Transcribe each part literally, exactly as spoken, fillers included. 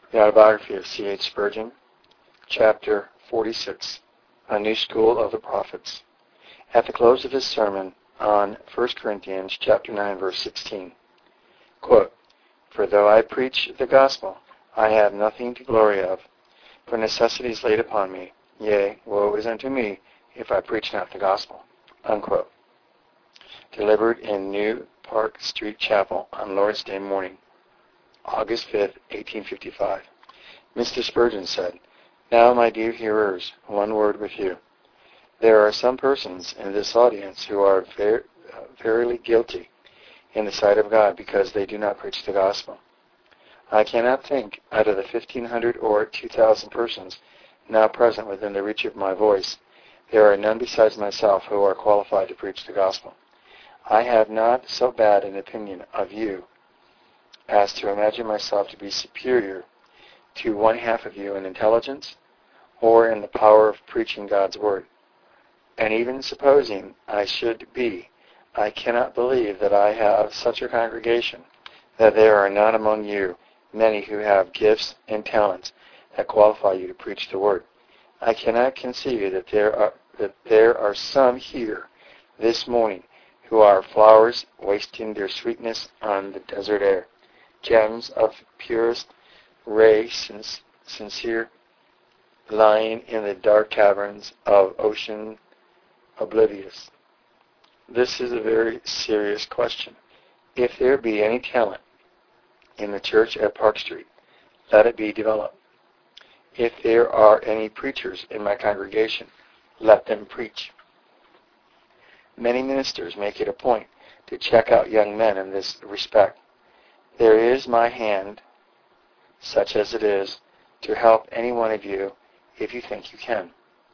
The Autobiography of C H Spurgeon, Chapter forty-six, A New School of the Prophets. At the close of his sermon on First Corinthians chapter nine, verse sixteen, quote, "For though I preach the gospel, I have nothing to glory of, for necessity is laid upon me. Yea, woe is unto me if I preach not the gospel." Unquote. Delivered in New Park Street Chapel on Lord's Day morning, August fifth, eighteen fifty-five. Mister Spurgeon said, "Now, my dear hearers, one word with you. There are some persons in this audience who are ver- uh, verily guilty in the sight of God because they do not preach the gospel. I cannot think, out of the fifteen hundred or two thousand persons now present within the reach of my voice, there are none besides myself who are qualified to preach the gospel. I have not so bad an opinion of you as to imagine myself to be superior to one half of you in intelligence or in the power of preaching God's word. And even supposing I should be, I cannot believe that I have such a congregation, that there are not among you many who have gifts and talents that qualify you to preach the word. I cannot conceive that there are that there are some here this morning who are flowers wasting their sweetness on the desert air, gems of purest ray since, sincere, lying in the dark caverns of ocean oblivious. This is a very serious question. If there be any talent in the church at Park Street, let it be developed. If there are any preachers in my congregation, let them preach." Many ministers make it a point to check out young men in this respect. There is my hand, such as it is, to help any one of you if you think you can.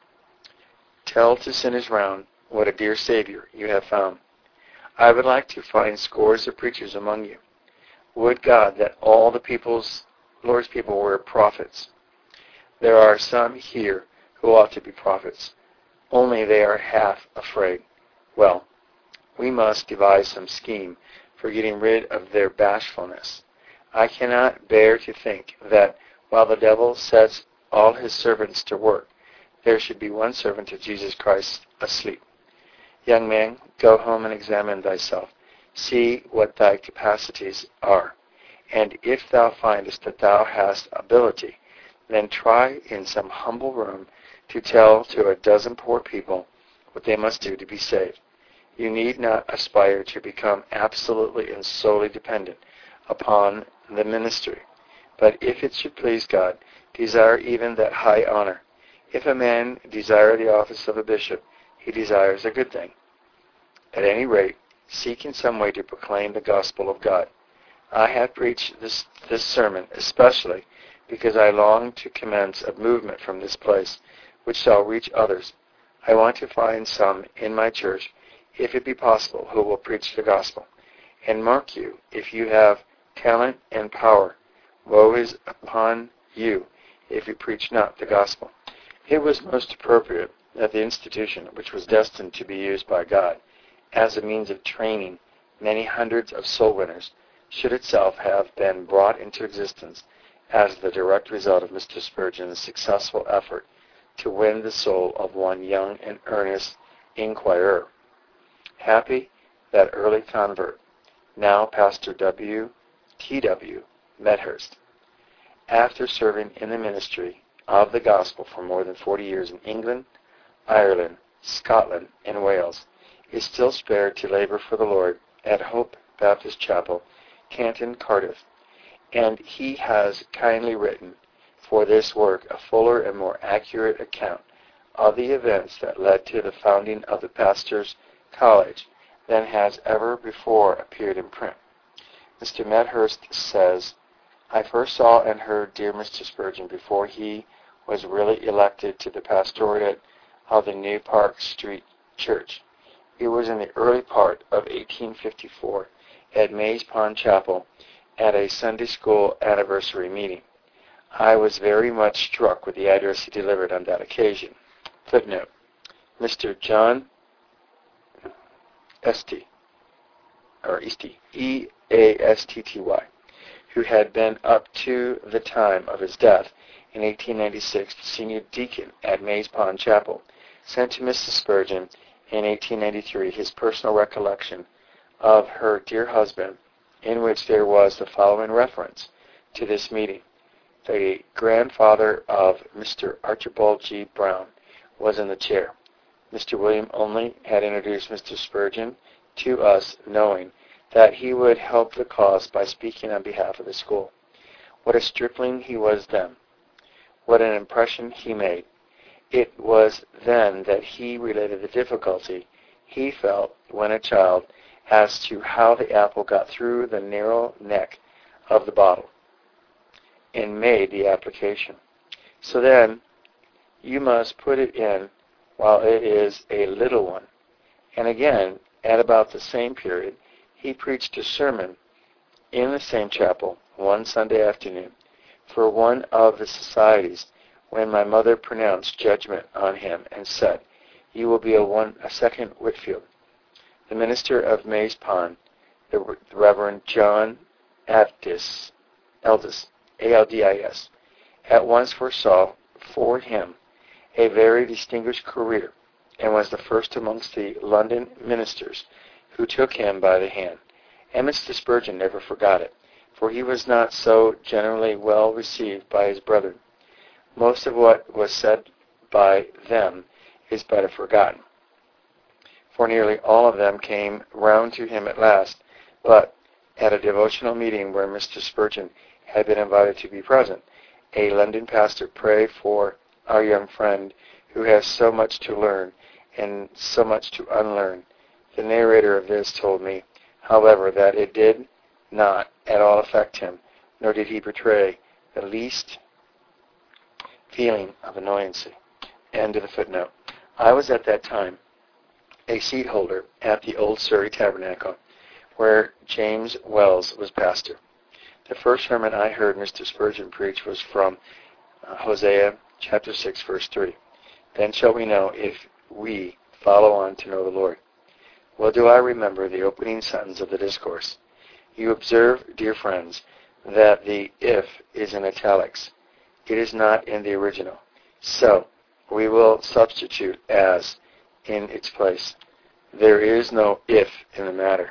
Tell to sinners round what a dear Savior you have found. I would like to find scores of preachers among you. Would God that all the people's, Lord's people were prophets. There are some here who ought to be prophets, only they are half afraid. Well, we must devise some scheme for getting rid of their bashfulness. I cannot bear to think that while the devil sets all his servants to work, there should be one servant of Jesus Christ asleep. Young man, go home and examine thyself. See what thy capacities are. And if thou findest that thou hast ability, then try in some humble room to tell to a dozen poor people what they must do to be saved. You need not aspire to become absolutely and solely dependent upon the ministry, but if it should please God, desire even that high honor. If a man desire the office of a bishop, he desires a good thing. At any rate, seek in some way to proclaim the gospel of God. I have preached this, this sermon especially because I long to commence a movement from this place which shall reach others. I want to find some in my church, if it be possible, who will preach the gospel. And mark you, if you have talent and power, woe is upon you if you preach not the gospel. It was most appropriate that the institution, which was destined to be used by God as a means of training many hundreds of soul winners, should itself have been brought into existence as the direct result of Mister Spurgeon's successful effort to win the soul of one young and earnest inquirer. Happy that early convert, now Pastor W. T W. Medhurst, after serving in the ministry of the gospel for more than forty years in England, Ireland, Scotland, and Wales, is still spared to labor for the Lord at Hope Baptist Chapel, Canton, Cardiff, and he has kindly written for this work a fuller and more accurate account of the events that led to the founding of the Pastors' College than has ever before appeared in print. Mister Medhurst says, "I first saw and heard dear Mister Spurgeon before he was really elected to the pastorate of the New Park Street Church. It was in the early part of eighteen fifty-four at Mays Pond Chapel at a Sunday school anniversary meeting. I was very much struck with the address he delivered on that occasion." Footnote: Mister John Esty, or Easty, E A S T T Y, who had been up to the time of his death in eighteen ninety-six the senior deacon at Mays Pond Chapel, sent to Missus Spurgeon in eighteen ninety-three his personal recollection of her dear husband, in which there was the following reference to this meeting. The grandfather of Mister Archibald G. Brown was in the chair. Mister William Only had introduced Mister Spurgeon to us, knowing that he would help the cause by speaking on behalf of the school. What a stripling he was then. What an impression he made. It was then that he related the difficulty he felt when a child as to how the apple got through the narrow neck of the bottle, and made the application. So then, you must put it in while it is a little one. And again, at about the same period, he preached a sermon in the same chapel one Sunday afternoon for one of the societies, when my mother pronounced judgment on him and said, "You will be a one a second Whitfield." The minister of Mays Pond, the Reverend John Aldis, Aldis, A L D I S, at once foresaw for him a very distinguished career, and was the first amongst the London ministers who took him by the hand. And Mister Spurgeon never forgot it, for he was not so generally well received by his brethren. Most of what was said by them is better forgotten, for nearly all of them came round to him at last, but at a devotional meeting where Mister Spurgeon had been invited to be present, a London pastor prayed for our young friend who has so much to learn and so much to unlearn. The narrator of this told me, however, that it did not at all affect him, nor did he betray the least feeling of annoyance. End of the footnote. I was at that time a seat holder at the Old Surrey Tabernacle, where James Wells was pastor. The first sermon I heard Mister Spurgeon preach was from uh, Hosea chapter six, verse three. Then shall we know if we follow on to know the Lord. Well do I remember the opening sentence of the discourse. You observe, dear friends, that the if is in italics. It is not in the original. So, we will substitute as in its place. There is no if in the matter.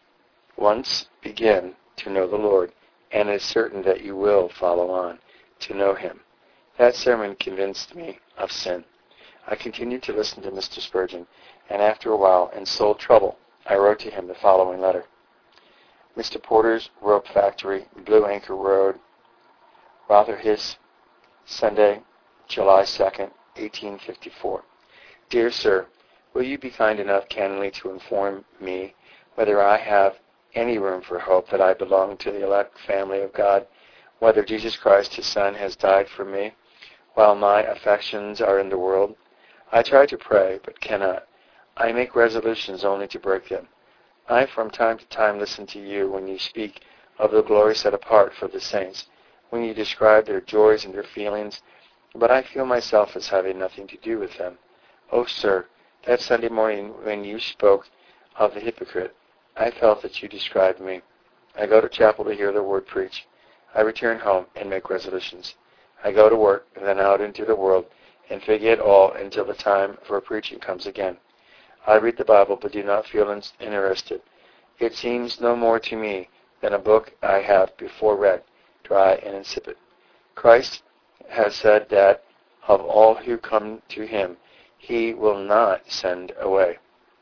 Once begin to know the Lord, and it is certain that you will follow on to know Him. That sermon convinced me of sin. I continued to listen to Mister Spurgeon, and after a while, in soul trouble, I wrote to him the following letter. Mister Porter's Rope Factory, Blue Anchor Road, Rotherhithe, Sunday, July second, eighteen fifty-four. Dear Sir, will you be kind enough candidly to inform me whether I have any room for hope that I belong to the elect family of God, whether Jesus Christ, His Son, has died for me, while my affections are in the world? I try to pray, but cannot. I make resolutions only to break them. I from time to time listen to you when you speak of the glory set apart for the saints, when you describe their joys and their feelings, but I feel myself as having nothing to do with them. Oh, sir, that Sunday morning when you spoke of the hypocrite, I felt that you described me. I go to chapel to hear the word preached. I return home and make resolutions. I go to work and then out into the world and forget all until the time for preaching comes again. I read the Bible but do not feel in- interested. It seems no more to me than a book I have before read, dry and insipid. Christ has said that of all who come to Him, He will not send away.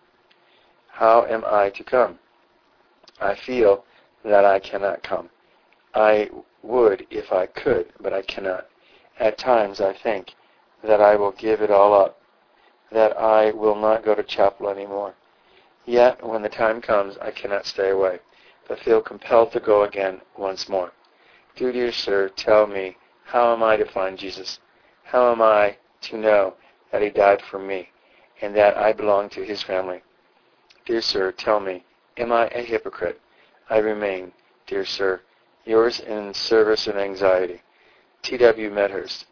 How am I to come? I feel that I cannot come. I would if I could, but I cannot. At times I think that I will give it all up, that I will not go to chapel anymore. Yet when the time comes, I cannot stay away, but feel compelled to go again once more. Do, dear sir, tell me, how am I to find Jesus? How am I to know that He died for me, and that I belong to His family? Dear sir, tell me, am I a hypocrite? I remain, dear sir, yours in service and anxiety, T W Medhurst.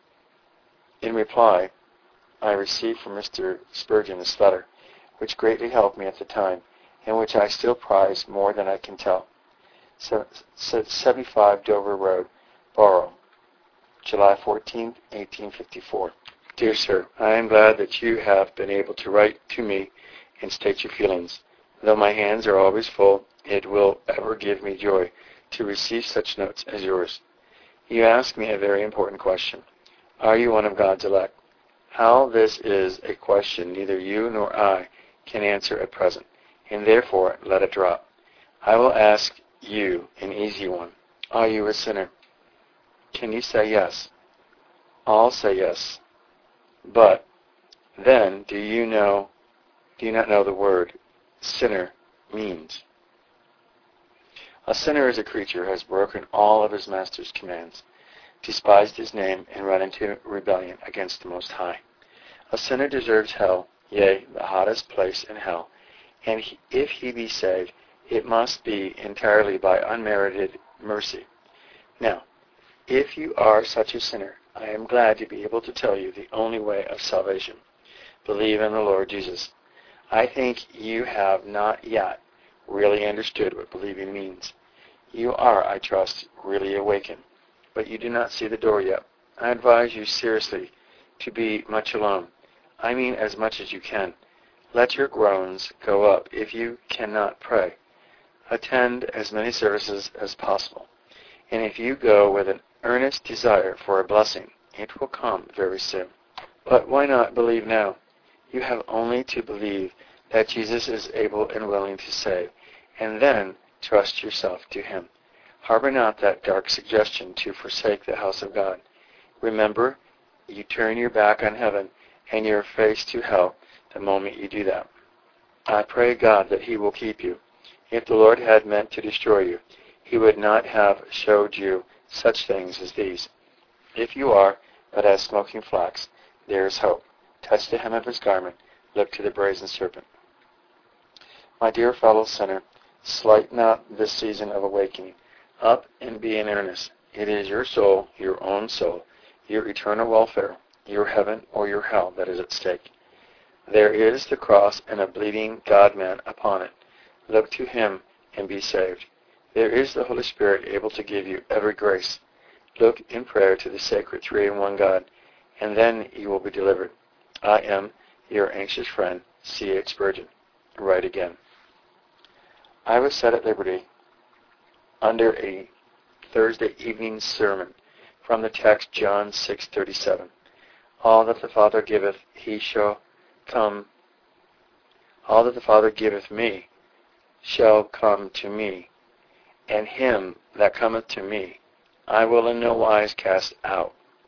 In reply, I received from Mister Spurgeon this letter, which greatly helped me at the time, and which I still prize more than I can tell. seventy-five Dover Road, Borough, July fourteenth, eighteen fifty-four. Dear Sir, I am glad that you have been able to write to me and state your feelings. Though my hands are always full, it will ever give me joy to receive such notes as yours. You ask me a very important question. Are you one of God's elect? How this is a question neither you nor I can answer at present, and therefore let it drop. I will ask you an easy one. Are you a sinner? Can you say yes? All say yes. But then, do you know, do you not know the word sinner means? A sinner is a creature who has broken all of his master's commands, despised his name, and run into rebellion against the Most High. A sinner deserves hell, yea, the hottest place in hell, and he, if he be saved, it must be entirely by unmerited mercy. Now, if you are such a sinner, I am glad to be able to tell you the only way of salvation. Believe in the Lord Jesus. I think you have not yet really understood what believing means. You are, I trust, really awakened, but you do not see the door yet. I advise you seriously to be much alone. I mean as much as you can. Let your groans go up if you cannot pray. Attend as many services as possible. And if you go with an earnest desire for a blessing, it will come very soon. But why not believe now? You have only to believe that Jesus is able and willing to save, and then trust yourself to him. Harbor not that dark suggestion to forsake the house of God. Remember, you turn your back on heaven and your face to hell the moment you do that. I pray God that he will keep you. If the Lord had meant to destroy you, he would not have showed you such things as these. If you are but as smoking flax, there is hope. Touch the hem of his garment. Look to the brazen serpent. My dear fellow sinner, slight not this season of awakening. Up and be in earnest. It is your soul, your own soul, your eternal welfare, your heaven or your hell that is at stake. There is the cross and a bleeding God-man upon it. Look to him and be saved. There is the Holy Spirit able to give you every grace. Look in prayer to the sacred three-in-one God, and then you will be delivered. I am your anxious friend, C H Spurgeon. Write again. I was set at liberty under a Thursday evening sermon from the text John six thirty-seven. All that the Father giveth, he shall come. All that the Father giveth me shall come to me, and him that cometh to me I will in no wise cast out.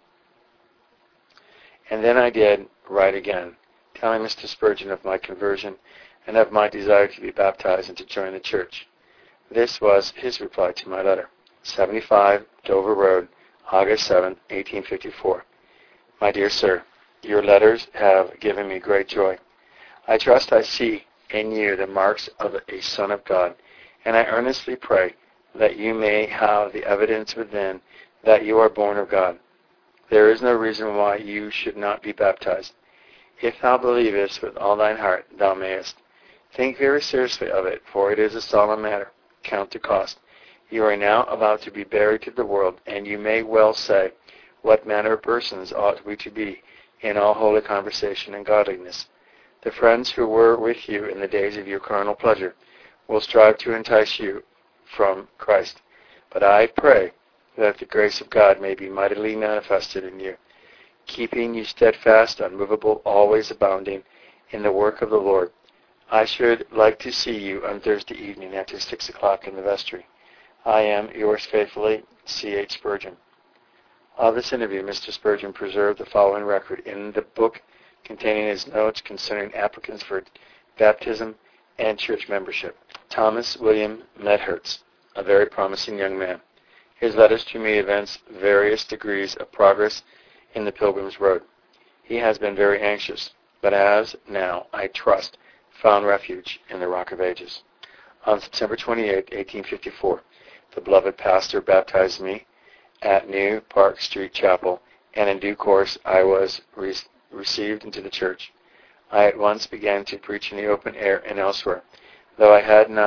And then I did write again, telling Mister Spurgeon of my conversion and of my desire to be baptized and to join the church. This was his reply to my letter. seventy-five Dover Road, August seventh, eighteen fifty-four. My dear sir, your letters have given me great joy. I trust I see in you the marks of a Son of God, and I earnestly pray that you may have the evidence within that you are born of God. There is no reason why you should not be baptized. If thou believest with all thine heart, thou mayest. Think very seriously of it, for it is a solemn matter. Count the cost. You are now about to be buried to the world, and you may well say, what manner of persons ought we to be in all holy conversation and godliness? The friends who were with you in the days of your carnal pleasure will strive to entice you from Christ. But I pray that the grace of God may be mightily manifested in you, keeping you steadfast, unmovable, always abounding in the work of the Lord. I should like to see you on Thursday evening after six o'clock in the vestry. I am, yours faithfully, C H Spurgeon. Of this interview, Mister Spurgeon preserved the following record in the book containing his notes concerning applicants for baptism and church membership. Thomas William Medhertz, a very promising young man. His letters to me evince various degrees of progress in the Pilgrim's Road. He has been very anxious, but has now, I trust, found refuge in the Rock of Ages. On September twenty-eighth, eighteen fifty-four, the beloved pastor baptized me at New Park Street Chapel, and in due course I was re- received into the church. I at once began to preach in the open air and elsewhere, though I had not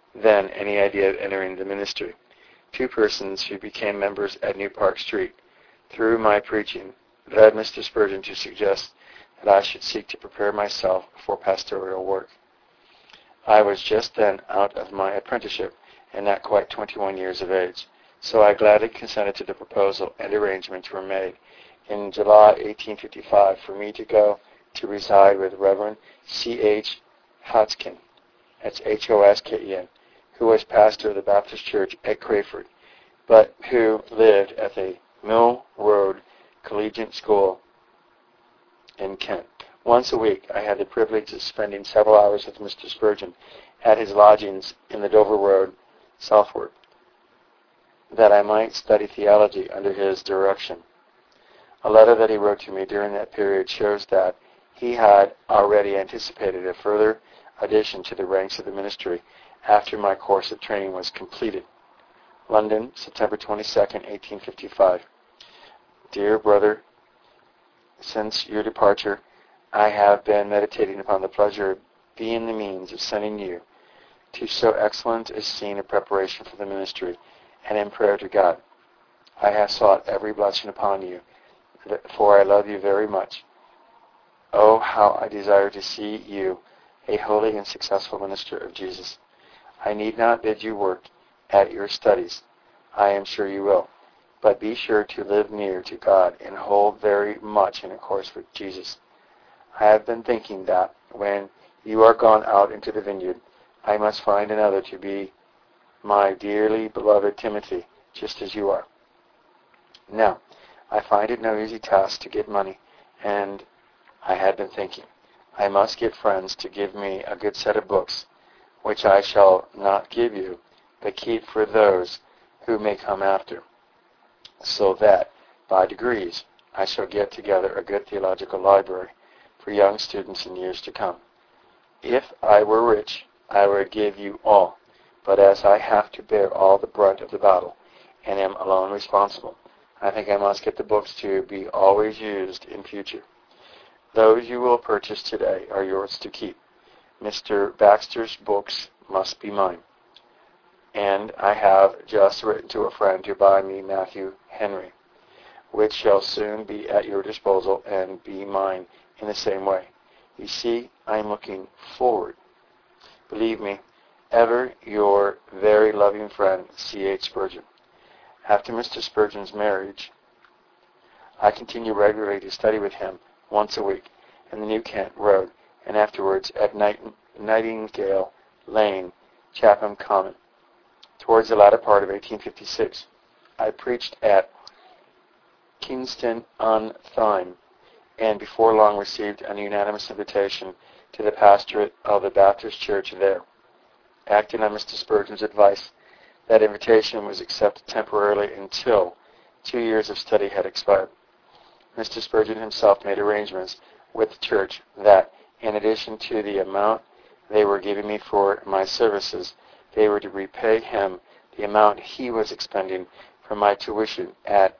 then any idea of entering the ministry. Two persons who became members at New Park Street through my preaching led Mister Spurgeon to suggest that I should seek to prepare myself for pastoral work. I was just then out of my apprenticeship and not quite twenty-one years of age, so I gladly consented to the proposal, and arrangements were made in July eighteen fifty-five for me to go to reside with Reverend C H Hoskin, that's H O S K E N, who was pastor of the Baptist Church at Crayford, but who lived at the Mill Road Collegiate School in Kent. Once a week, I had the privilege of spending several hours with Mister Spurgeon at his lodgings in the Dover Road southward, that I might study theology under his direction. A letter that he wrote to me during that period shows that he had already anticipated a further addition to the ranks of the ministry after my course of training was completed. London, September twenty-second, eighteen fifty-five. Dear brother, since your departure, I have been meditating upon the pleasure of being the means of sending you to so excellent a scene of preparation for the ministry, and in prayer to God. I have sought every blessing upon you, for I love you very much. Oh, how I desire to see you a holy and successful minister of Jesus. I need not bid you work at your studies. I am sure you will. But be sure to live near to God and hold very much in accord with Jesus. I have been thinking that when you are gone out into the vineyard, I must find another to be my dearly beloved Timothy, just as you are. Now, I find it no easy task to get money, and I had been thinking, I must get friends to give me a good set of books, which I shall not give you, but keep for those who may come after, so that, by degrees, I shall get together a good theological library for young students in years to come. If I were rich, I would give you all, but as I have to bear all the brunt of the battle, and am alone responsible, I think I must get the books to be always used in future. Those you will purchase today are yours to keep. Mister Baxter's books must be mine. And I have just written to a friend to buy me Matthew Henry, which shall soon be at your disposal and be mine in the same way. You see, I am looking forward. Believe me, ever your very loving friend, C H Spurgeon. After Mister Spurgeon's marriage, I continue regularly to study with him once a week in the New Kent Road, and afterwards at Night- Nightingale Lane, Chatham Common. Towards the latter part of eighteen fifty-six, I preached at Kingston on Tyne, and before long received an unanimous invitation to the pastorate of the Baptist Church there. Acting on Mister Spurgeon's advice, that invitation was accepted temporarily until two years of study had expired. Mister Spurgeon himself made arrangements with the church that, in addition to the amount they were giving me for my services, they were to repay him the amount he was expending for my tuition at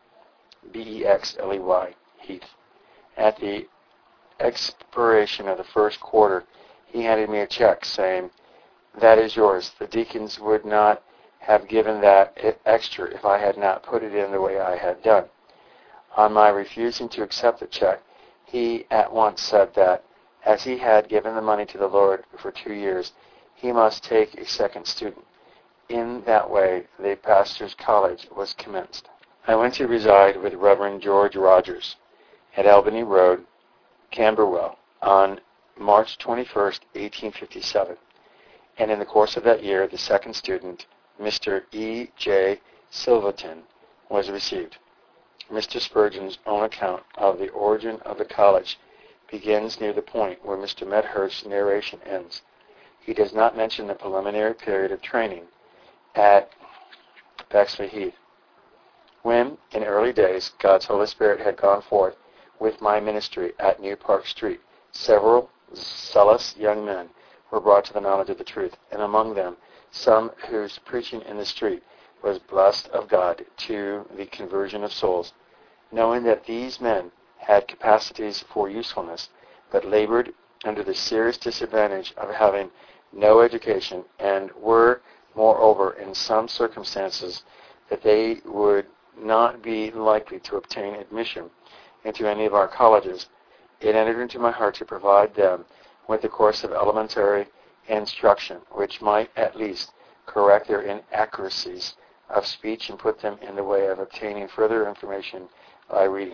Bexley Heath. At the expiration of the first quarter, he handed me a check, saying, "That is yours. The deacons would not have given that extra if I had not put it in the way I had done." On my refusing to accept the check, he at once said that, as he had given the money to the Lord for two years, he must take a second student. In that way, the pastor's college was commenced. I went to reside with Reverend George Rogers at Albany Road, Camberwell, on March twenty-first, eighteen fifty-seven, and in the course of that year, the second student, Mister E J Silverton, was received. Mister Spurgeon's own account of the origin of the college begins near the point where Mister Medhurst's narration ends. He does not mention the preliminary period of training at Bexley Heath. When, in early days, God's Holy Spirit had gone forth with my ministry at New Park Street, several zealous young men were brought to the knowledge of the truth, and among them some whose preaching in the street was blessed of God to the conversion of souls. Knowing that these men had capacities for usefulness, but labored under the serious disadvantage of having no education, and were moreover, in some circumstances, that they would not be likely to obtain admission into any of our colleges, it entered into my heart to provide them with a course of elementary instruction, which might at least correct their inaccuracies of speech and put them in the way of obtaining further information by reading.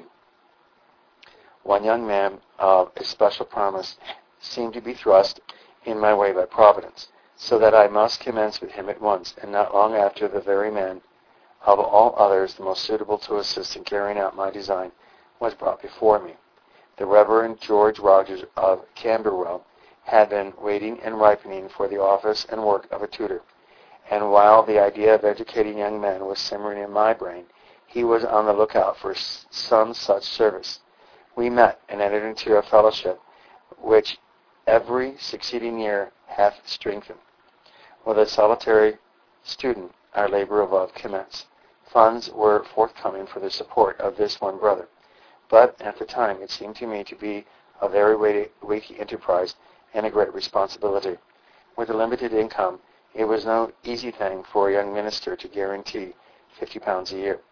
One young man of a special promise seemed to be thrust in my way by Providence, so that I must commence with him at once, and not long after the very man of all others the most suitable to assist in carrying out my design was brought before me. The Reverend George Rogers of Camberwell had been waiting and ripening for the office and work of a tutor, and while the idea of educating young men was simmering in my brain, he was on the lookout for some such service. We met and entered into a fellowship which every succeeding year hath strengthened. With a solitary student, our labor of love commenced. Funds were forthcoming for the support of this one brother, but at the time it seemed to me to be a very weighty enterprise and a great responsibility. With a limited income, it was no easy thing for a young minister to guarantee fifty pounds a year.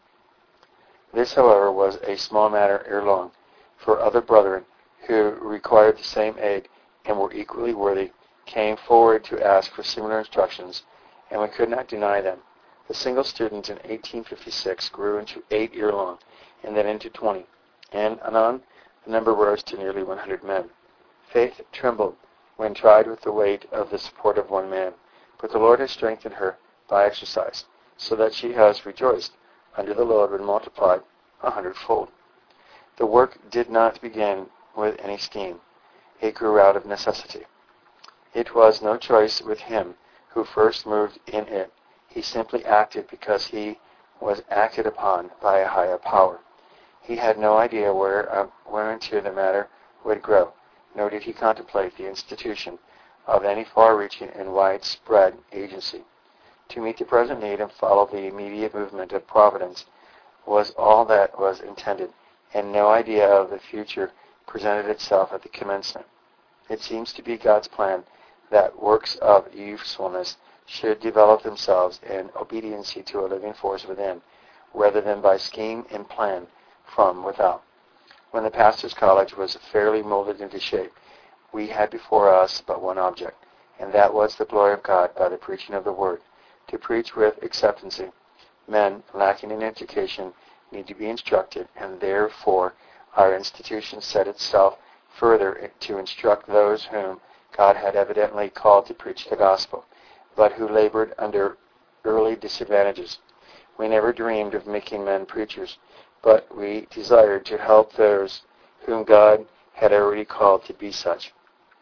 This, however, was a small matter ere long, for other brethren who required the same aid and were equally worthy came forward to ask for similar instructions, and we could not deny them. The single student in eighteen fifty-six grew into eight ere long, and then into twenty, and anon the number rose to nearly one hundred men. Faith trembled when tried with the weight of the support of one man, but the Lord has strengthened her by exercise, so that she has rejoiced under the load when multiplied a hundredfold. The work did not begin with any scheme. It grew out of necessity. It was no choice with him who first moved in it. He simply acted because he was acted upon by a higher power. He had no idea where, uh, whereunto the matter would grow, nor did he contemplate the institution of any far-reaching and widespread agency. To meet the present need and follow the immediate movement of Providence was all that was intended, and no idea of the future presented itself at the commencement. It seems to be God's plan that works of usefulness should develop themselves in obedience to a living force within, rather than by scheme and plan from without. When the pastor's college was fairly molded into shape, we had before us but one object, and that was the glory of God by the preaching of the Word. To preach with acceptancy, men lacking in education need to be instructed, and therefore our institution set itself further to instruct those whom God had evidently called to preach the gospel, but who labored under early disadvantages. We never dreamed of making men preachers, but we desired to help those whom God had already called to be such.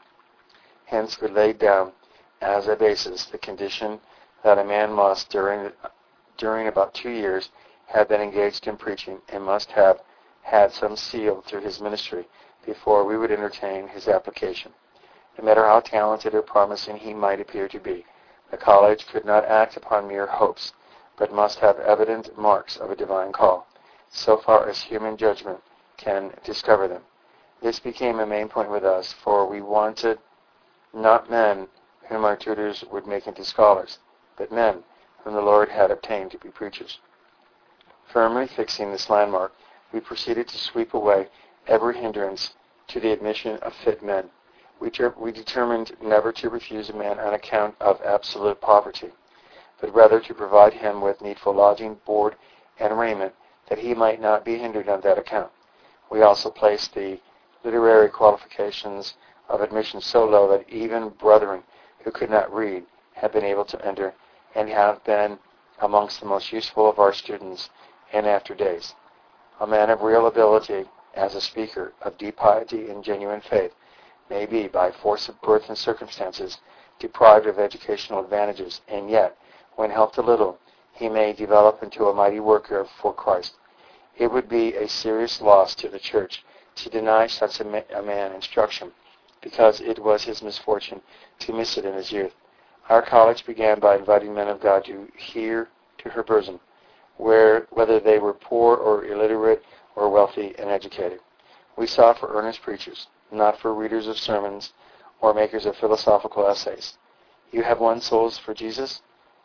Hence we laid down as a basis the condition that a man must, during, during about two years, have been engaged in preaching and must have had some seal through his ministry before we would entertain his application. No matter how talented or promising he might appear to be, the college could not act upon mere hopes, but must have evident marks of a divine call, so far as human judgment can discover them. This became a main point with us, for we wanted not men whom our tutors would make into scholars, but men whom the Lord had obtained to be preachers. Firmly fixing this landmark, we proceeded to sweep away every hindrance to the admission of fit men. We, ter- we determined never to refuse a man on account of absolute poverty, but rather to provide him with needful lodging, board, and raiment, that he might not be hindered on that account. We also placed the literary qualifications of admission so low that even brethren who could not read have been able to enter, and have been amongst the most useful of our students in after days. A man of real ability as a speaker, of deep piety and genuine faith, may be, by force of birth and circumstances, deprived of educational advantages, and yet, when helped a little, he may develop into a mighty worker for Christ. It would be a serious loss to the church to deny such a, ma- a man instruction, because it was his misfortune to miss it in his youth. Our college began by inviting men of God to hear to her bosom, where, whether they were poor or illiterate or wealthy and educated. We sought for earnest preachers, not for readers of sermons or makers of philosophical essays. You have won souls for Jesus?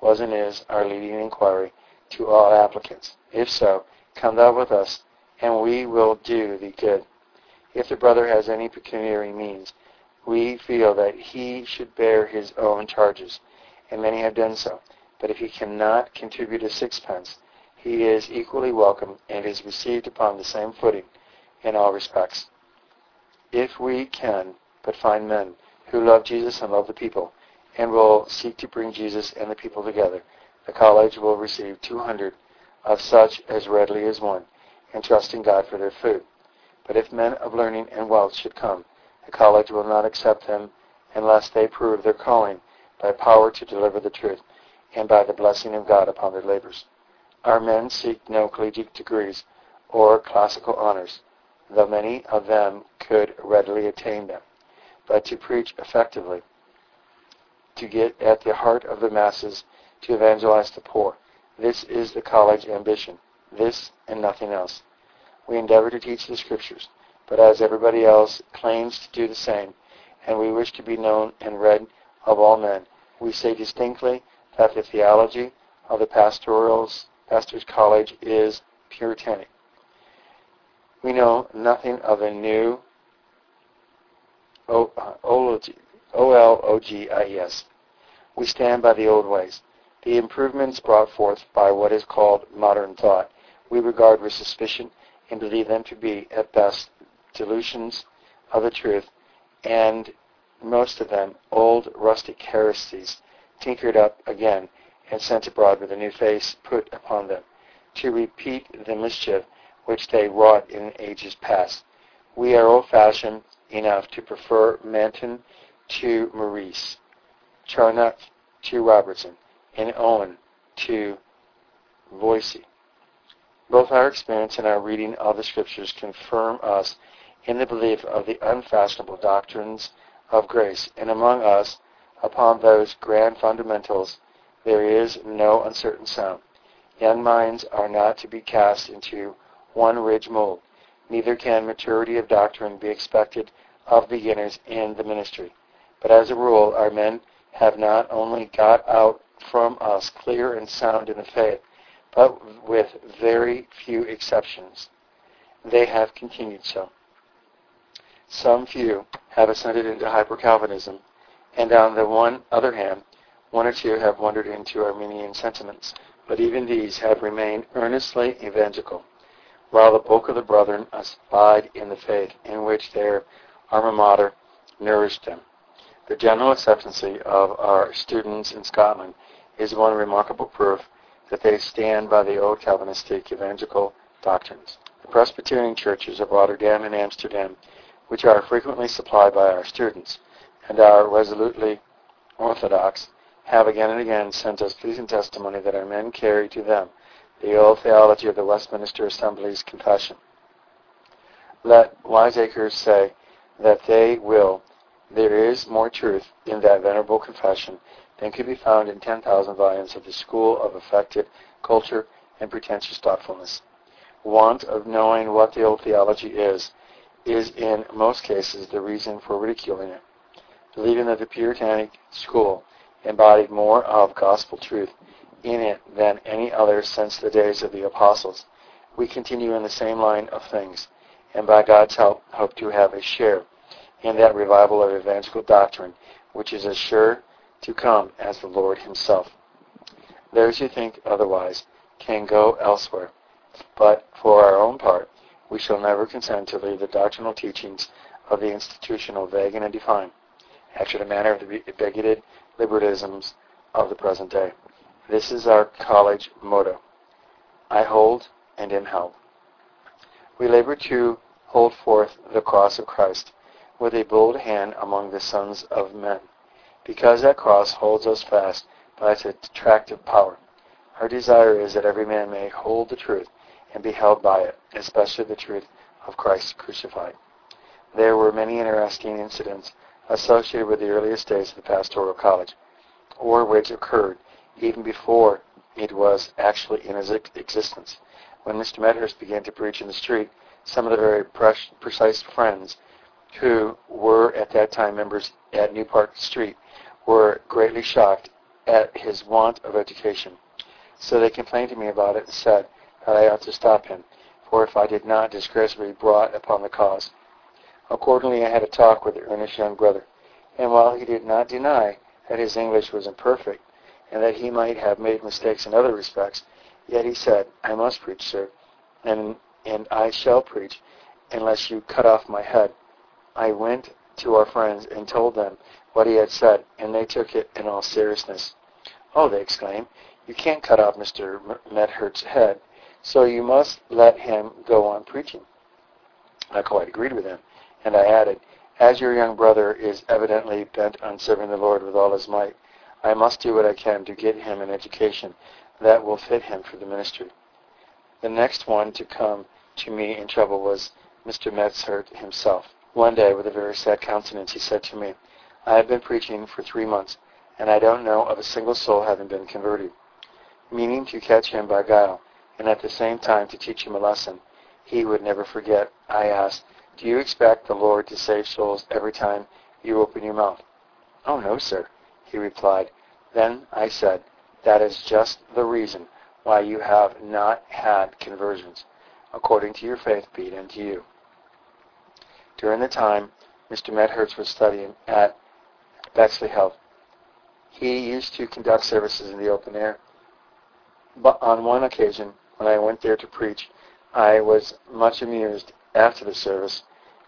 was and is our leading inquiry to all applicants. If so, come thou with us, and we will do thee good. If the brother has any pecuniary means, we feel that he should bear his own charges, and many have done so. But if he cannot contribute a sixpence, he is equally welcome and is received upon the same footing in all respects. If we can but find men who love Jesus and love the people, and will seek to bring Jesus and the people together, the college will receive two hundred of such as readily as one, and trust in God for their food. But if men of learning and wealth should come, the college will not accept them unless they prove their calling by power to deliver the truth, and by the blessing of God upon their labors. Our men seek no collegiate degrees or classical honors, though many of them could readily attain them, but to preach effectively, to get at the heart of the masses, to evangelize the poor. This is the college ambition, this and nothing else. We endeavor to teach the Scriptures, but as everybody else claims to do the same, and we wish to be known and read of all men, we say distinctly that the theology of the pastorals, pastor's college is puritanic. We know nothing of a new O L O G I E S. We stand by the old ways. The improvements brought forth by what is called modern thought we regard with suspicion and believe them to be, at best, dilutions of the truth, and most of them old rustic heresies tinkered up again and sent abroad with a new face put upon them, to repeat the mischief which they wrought in ages past. We are old-fashioned enough to prefer Manton to Maurice, Charnock to Robertson, and Owen to Voysey. Both our experience and our reading of the Scriptures confirm us in the belief of the unfashionable doctrines of grace, and among us, upon those grand fundamentals, there is no uncertain sound. Young minds are not to be cast into one ridge mold. Neither can maturity of doctrine be expected of beginners in the ministry. But as a rule, our men have not only got out from us clear and sound in the faith, but with very few exceptions, they have continued so. Some few have ascended into hyper-Calvinism, and on the one other hand, one or two have wandered into Arminian sentiments, but even these have remained earnestly evangelical, while the bulk of the brethren abide in the faith in which their alma mater nourished them. The general acceptancy of our students in Scotland is one remarkable proof that they stand by the old Calvinistic evangelical doctrines. The Presbyterian churches of Rotterdam and Amsterdam, which are frequently supplied by our students, and are resolutely orthodox, have again and again sent us pleasing testimony that our men carry to them the old theology of the Westminster Assembly's Confession. Let wiseacres say that they will. There is more truth in that venerable confession than could be found in ten thousand volumes of the school of affected culture and pretentious thoughtfulness. Want of knowing what the old theology is, is in most cases the reason for ridiculing it. Believing that the Puritanic school embodied more of gospel truth in it than any other since the days of the apostles, we continue in the same line of things, and by God's help hope to have a share in that revival of evangelical doctrine, which is as sure to come as the Lord himself. Those who think otherwise can go elsewhere, but for our own part, we shall never consent to leave the doctrinal teachings of the institutional vague and undefined, after the manner of the bigoted liberalisms of the present day. This is our college motto: I hold and am held. We labor to hold forth the cross of Christ with a bold hand among the sons of men, because that cross holds us fast by its attractive power. Our desire is that every man may hold the truth and be held by it, especially the truth of Christ crucified. There were many interesting incidents associated with the earliest days of the pastoral college, or which occurred even before it was actually in existence. When Mister Medhurst began to preach in the street, some of the very precise friends who were at that time members at New Park Street were greatly shocked at his want of education. So they complained to me about it and said that I ought to stop him, for if I did not, disgrace would be brought upon the cause. Accordingly, I had a talk with the earnest young brother, and while he did not deny that his English was imperfect, and that he might have made mistakes in other respects, yet he said, I must preach, sir, and, and I shall preach, unless you cut off my head. I went to our friends and told them what he had said, and they took it in all seriousness. Oh, they exclaimed, you can't cut off Mister Medhurst's head, so you must let him go on preaching. I quite agreed with them, and I added, as your young brother is evidently bent on serving the Lord with all his might, I must do what I can to get him an education that will fit him for the ministry. The next one to come to me in trouble was Mister Medhurst himself. One day, with a very sad countenance, he said to me, I have been preaching for three months, and I don't know of a single soul having been converted. Meaning to catch him by guile, and at the same time to teach him a lesson he would never forget, I asked, do you expect the Lord to save souls every time you open your mouth? Oh, no, sir, he replied. Then I said, that is just the reason why you have not had conversions. According to your faith be it unto you. During the time Mister Medhurst was studying at Bexley Health, he used to conduct services in the open air. But on one occasion, when I went there to preach, I was much amused after the service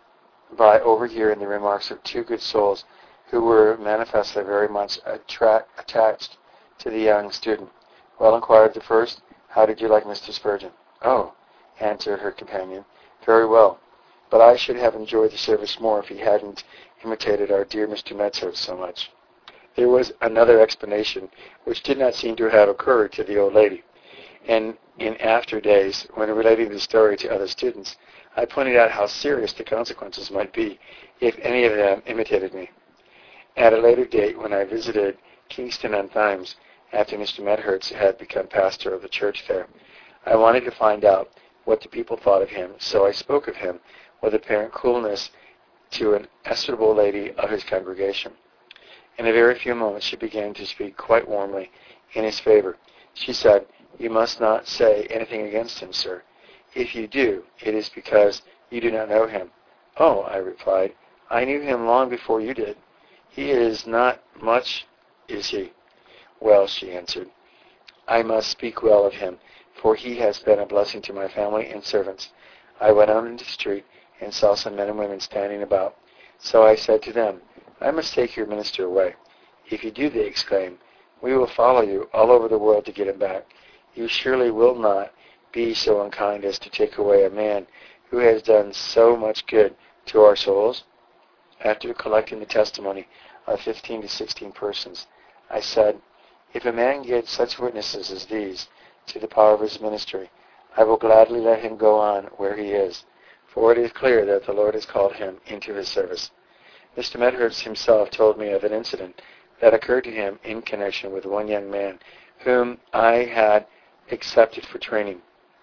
by overhearing the remarks of two good souls who were manifestly very much attra- attached to the young student. Well, inquired the first, how did you like Mister Spurgeon? Oh, answered her companion, very well, but I should have enjoyed the service more if he hadn't imitated our dear Mister Medhurst so much. There was another explanation which did not seem to have occurred to the old lady, and in after days, when relating the story to other students, I pointed out how serious the consequences might be if any of them imitated me. At a later date, when I visited Kingston-on-Thames after Mister Medhurst had become pastor of the church there, I wanted to find out what the people thought of him, so I spoke of him with apparent coolness to an estimable lady of his congregation. In a very few moments she began to speak quite warmly in his favor. She said, you must not say anything against him, sir. If you do, it is because you do not know him. Oh, I replied, I knew him long before you did. He is not much, is he? Well, she answered, I must speak well of him, for he has been a blessing to my family and servants. I went out into the street and saw some men and women standing about. So I said to them, I must take your minister away. If you do, they exclaimed, we will follow you all over the world to get him back. You surely will not be so unkind as to take away a man who has done so much good to our souls? After collecting the testimony of fifteen to sixteen persons, I said, if a man gets such witnesses as these to the power of his ministry, I will gladly let him go on where he is, for it is clear that the Lord has called him into his service. Mister Medhurst himself told me of an incident that occurred to him in connection with one young man whom I had accepted for training.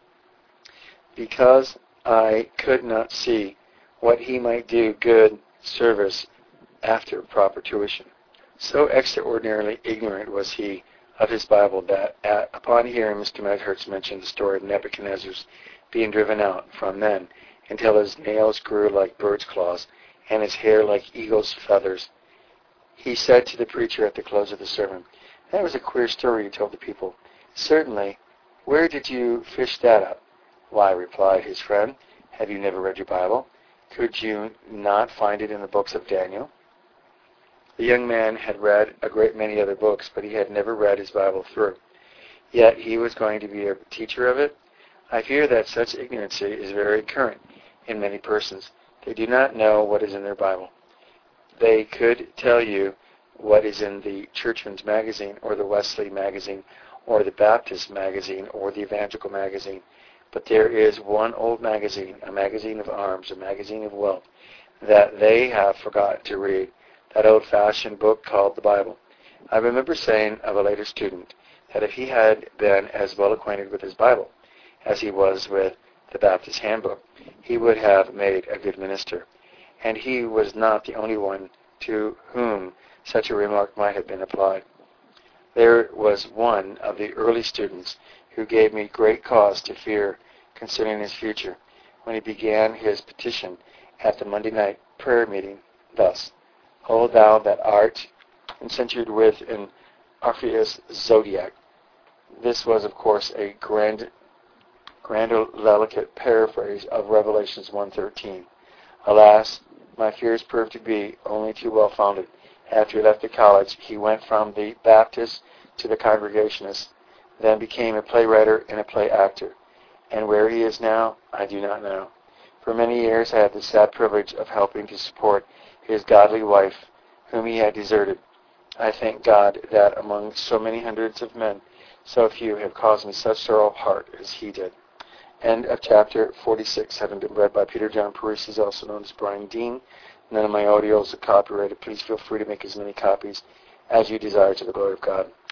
Because I could not see what he might do good service after proper tuition. So extraordinarily ignorant was he of his Bible that at, upon hearing Mister Medhurst mention the story of Nebuchadnezzar's being driven out from men until his nails grew like birds' claws and his hair like eagle's feathers, he said to the preacher at the close of the sermon, that was a queer story you told the people. Certainly, where did you fish that up? Why, replied his friend, have you never read your Bible? Could you not find it in the books of Daniel? The young man had read a great many other books, but he had never read his Bible through. Yet he was going to be a teacher of it. I fear that such ignorancy is very current in many persons. They do not know what is in their Bible. They could tell you what is in the Churchman's Magazine or the Wesley Magazine or the Baptist Magazine or the Evangelical Magazine, but there is one old magazine, a magazine of arms, a magazine of wealth, that they have forgotten to read, that old-fashioned book called the Bible. I remember saying of a later student that if he had been as well acquainted with his Bible as he was with the Baptist Handbook, he would have made a good minister. And he was not the only one to whom such a remark might have been applied. There was one of the early students who gave me great cause to fear concerning his future when he began his petition at the Monday night prayer meeting thus: O thou that art encentured with an Orpheus zodiac. This was, of course, a grand, grandiloquent paraphrase of Revelations one thirteen. Alas, my fears proved to be only too well founded. After he left the college, he went from the Baptist to the Congregationist, then became a playwright and a play actor. And where he is now, I do not know. For many years I had the sad privilege of helping to support his godly wife, whom he had deserted. I thank God that among so many hundreds of men, so few have caused me such sorrow of heart as he did. End of chapter forty-six, having been read by Peter John Parisi, also known as Brian Dean. None of my audios are copyrighted. Please feel free to make as many copies as you desire to the glory of God.